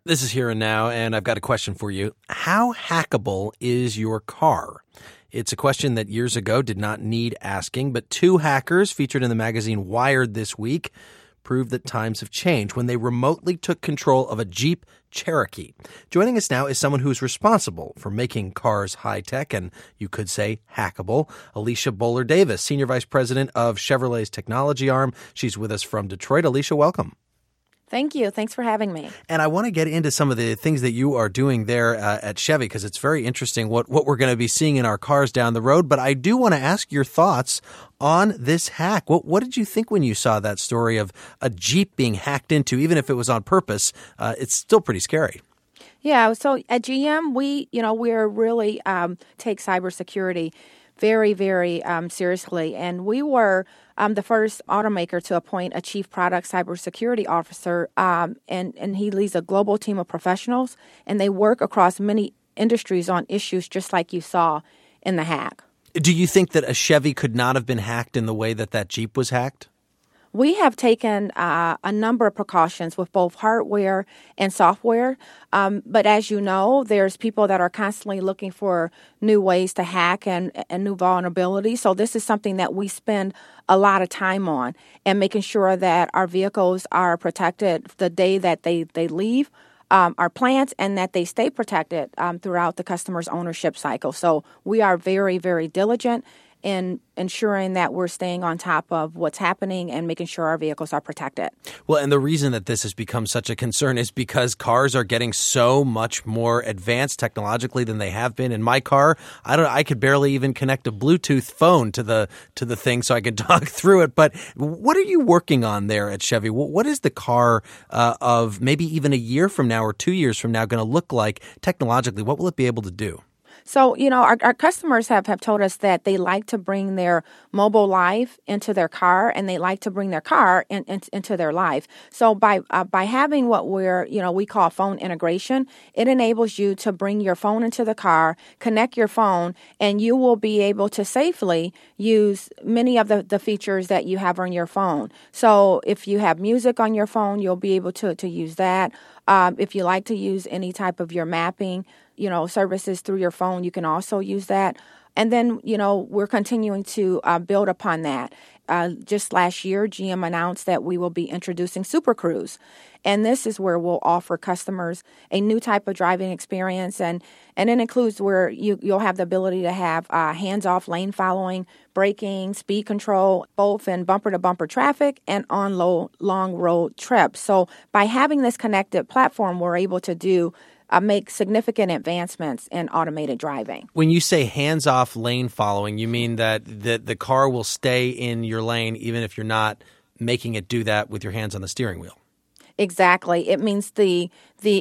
This is Here and Now, and I've got a question for you. How hackable is your car? It's a question that years ago did not need asking, but two hackers featured in the magazine Wired this week proved that times have changed when they remotely took control of a Jeep Cherokee. Joining us now is someone who's responsible for making cars high-tech and, you could say, hackable. Alicia Boler-Davis, Senior Vice President of Chevrolet's technology arm. She's with us from Detroit. Alicia, welcome. Thank you. Thanks for having me. And I want to get into some of the things that you are doing there at Chevy, because it's very interesting what we're going to be seeing in our cars down the road. But I do want to ask your thoughts on this hack. What did you think when you saw that story of a Jeep being hacked into, even if it was on purpose? It's still pretty scary. Yeah. So at GM, we're really take cybersecurity very, very seriously. And we were the first automaker to appoint a chief product cybersecurity officer, and he leads a global team of professionals, and they work across many industries on issues just like you saw in the hack. Do you think that a Chevy could not have been hacked in the way that Jeep was hacked? We have taken a number of precautions with both hardware and software. But as you know, there's people that are constantly looking for new ways to hack and new vulnerabilities. So this is something that we spend a lot of time on and making sure that our vehicles are protected the day that they leave our plants and that they stay protected throughout the customer's ownership cycle. So we are very, very diligent in ensuring that we're staying on top of what's happening and making sure our vehicles are protected. Well, and the reason that this has become such a concern is because cars are getting so much more advanced technologically than they have been. In my car, I could barely even connect a Bluetooth phone to the thing so I could talk through it. But what are you working on there at Chevy? What is the car of maybe even a year from now or 2 years from now going to look like technologically? What will it be able to do? So, our customers have told us that they like to bring their mobile life into their car, and they like to bring their car into their life. So by having what we call phone integration, it enables you to bring your phone into the car, connect your phone, and you will be able to safely use many of the features that you have on your phone. So if you have music on your phone, you'll be able to use that. If you like to use any type of your mapping, services through your phone, you can also use that. And then, we're continuing to build upon that. Just last year, GM announced that we will be introducing Super Cruise. And this is where we'll offer customers a new type of driving experience. And it includes where you'll have the ability to have hands-off lane following, braking, speed control, both in bumper-to-bumper traffic and on long road trips. So by having this connected platform, we're able to make significant advancements in automated driving. When you say hands-off lane following, you mean that the car will stay in your lane even if you're not making it do that with your hands on the steering wheel? Exactly. It means the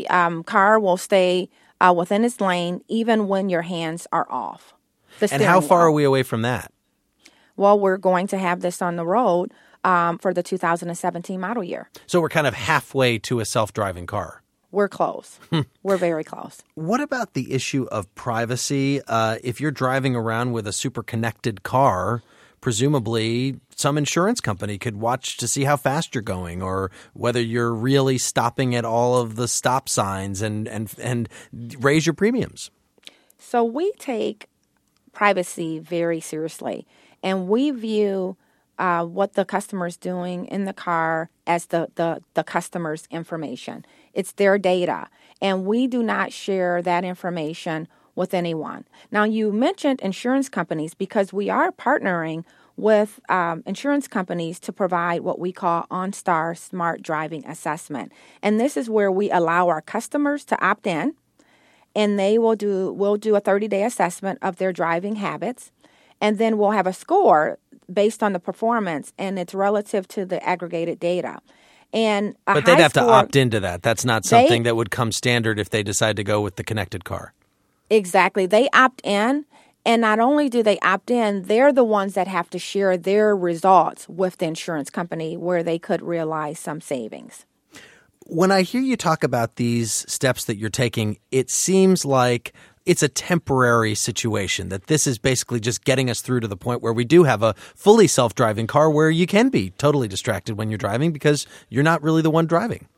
car will stay within its lane even when your hands are off. And how far are we away from that? Well, we're going to have this on the road for the 2017 model year. So we're kind of halfway to a self-driving car. We're close. We're very close. What about the issue of privacy? If you're driving around with a super connected car, presumably some insurance company could watch to see how fast you're going or whether you're really stopping at all of the stop signs and raise your premiums. So we take privacy very seriously, and we view what the customer's doing in the car as the customer's information. It's their data, and we do not share that information with anyone. Now, you mentioned insurance companies because we are partnering with insurance companies to provide what we call OnStar Smart Driving Assessment. And this is where we allow our customers to opt in, and we'll do a 30-day assessment of their driving habits, and then we'll have a score based on the performance, and it's relative to the aggregated data. But they'd have to opt into that. That's not something that would come standard if they decide to go with the connected car. Exactly. They opt in, and not only do they opt in, they're the ones that have to share their results with the insurance company where they could realize some savings. When I hear you talk about these steps that you're taking, it seems like it's a temporary situation, that this is basically just getting us through to the point where we do have a fully self-driving car where you can be totally distracted when you're driving because you're not really the one driving.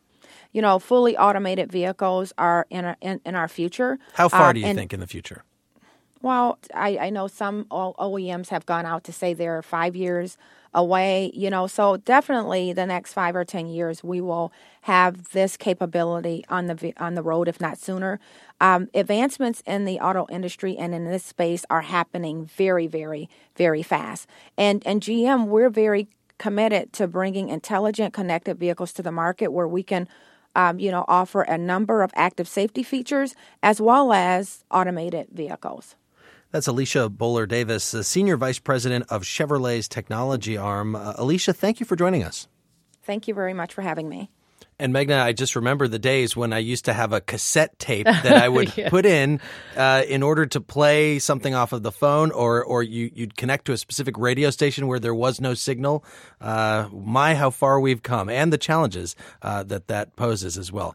fully automated vehicles are in our future. How far do you think in the future? Well, I know some OEMs have gone out to say they're 5 years away, so definitely the next 5 or 10 years we will have this capability on the road, if not sooner. Advancements in the auto industry and in this space are happening very, very, very fast. And GM, we're very committed to bringing intelligent, connected vehicles to the market where we can offer a number of active safety features as well as automated vehicles. That's Alicia Boler-Davis, Senior Vice President of Chevrolet's technology arm. Alicia, thank you for joining us. Thank you very much for having me. And Meghna, I just remember the days when I used to have a cassette tape that I would put in order to play something off of the phone, or you'd connect to a specific radio station where there was no signal. How far we've come, and the challenges that poses as well.